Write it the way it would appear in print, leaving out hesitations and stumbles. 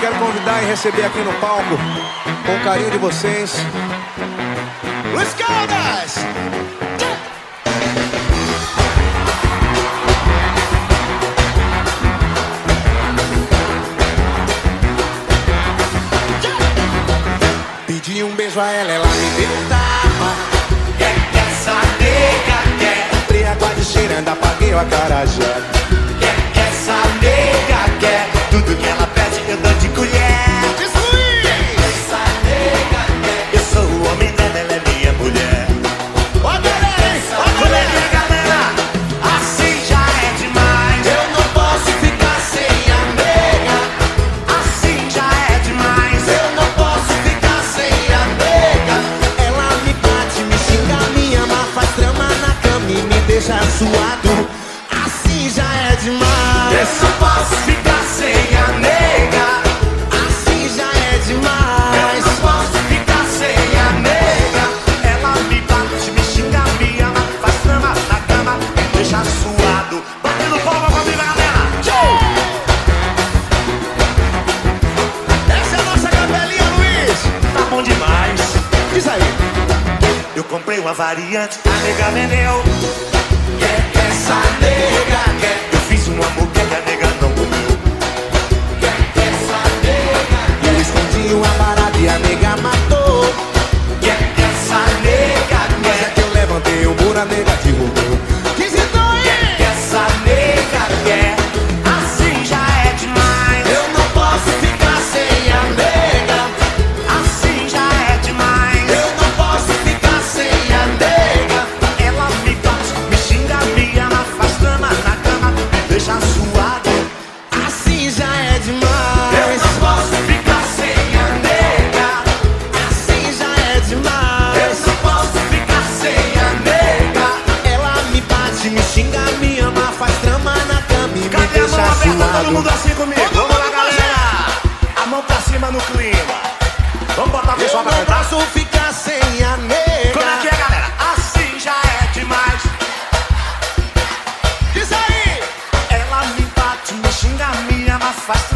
quero convidar e receber aqui no palco, com o carinho de vocês, Let's go, guys! Pedi um beijo a ela, ela me deu um tapa. Que essa nega quer? Comprei água de cheirando, apaguei o acarajé. Que essa nega quer? Tudo que ela pede eu dou de colher. Essa nega quer? Eu sou o homem dela, ela é minha mulher. Olha minha galera, assim já é demais. Eu não posso ficar sem a nega. Assim já é demais. Eu não posso ficar sem a nega. Ela me bate, me xinga, me ama, faz trama na cama e me deixa suado. Assim já é demais. Eu não posso ficar sem a nega. Assim já é Eu demais. não posso ficar sem a nega. Ela me bate, me xinga, me ama, faz trama na cama, me deixa suado. Batendo palma comigo, galera. Essa é a nossa capelinha, Luiz. Tá bom demais. Diz aí. Eu comprei uma variante, a nega vendeu. Que essa nega quer. Eu fiz um amor que a nega não comeu. Que essa nega quer. Eu escondi uma parada e a nega matou. Que essa nega Mas é quer? que eu levantei o muro, a nega derrubou. Diz então aí. Que essa nega quer? Assim já é demais. Eu não posso ficar sem a nega. Assim já é demais. Eu não posso ficar sem a nega. Ela me bate, me xinga, me ama, faz trama na cama, me deixa suado. Assim já é demais. Eu não posso ficar sem a nega. Assim já é Eu demais. não posso ficar sem a nega. Ela me bate, me xinga, me ama, faz trama na cama e me Cadê a deixa mão aberta? Todo suado. mundo assim comigo. Todo Vamos lá, mundo galera. A mão pra cima no clima. Vamos botar o Eu pessoal pra não cantar. posso ficar sem a Como é nega. que é, galera? Assim já é demais. Diz aí. Ela me bate, me xinga, me ama, faz